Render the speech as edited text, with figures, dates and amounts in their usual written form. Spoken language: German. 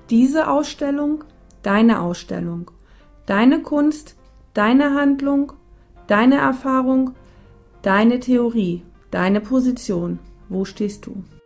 diese Ausstellung deine Ausstellung, deine Kunst, deine Handlung, deine Erfahrung, deine Theorie, deine Position. Wo stehst du?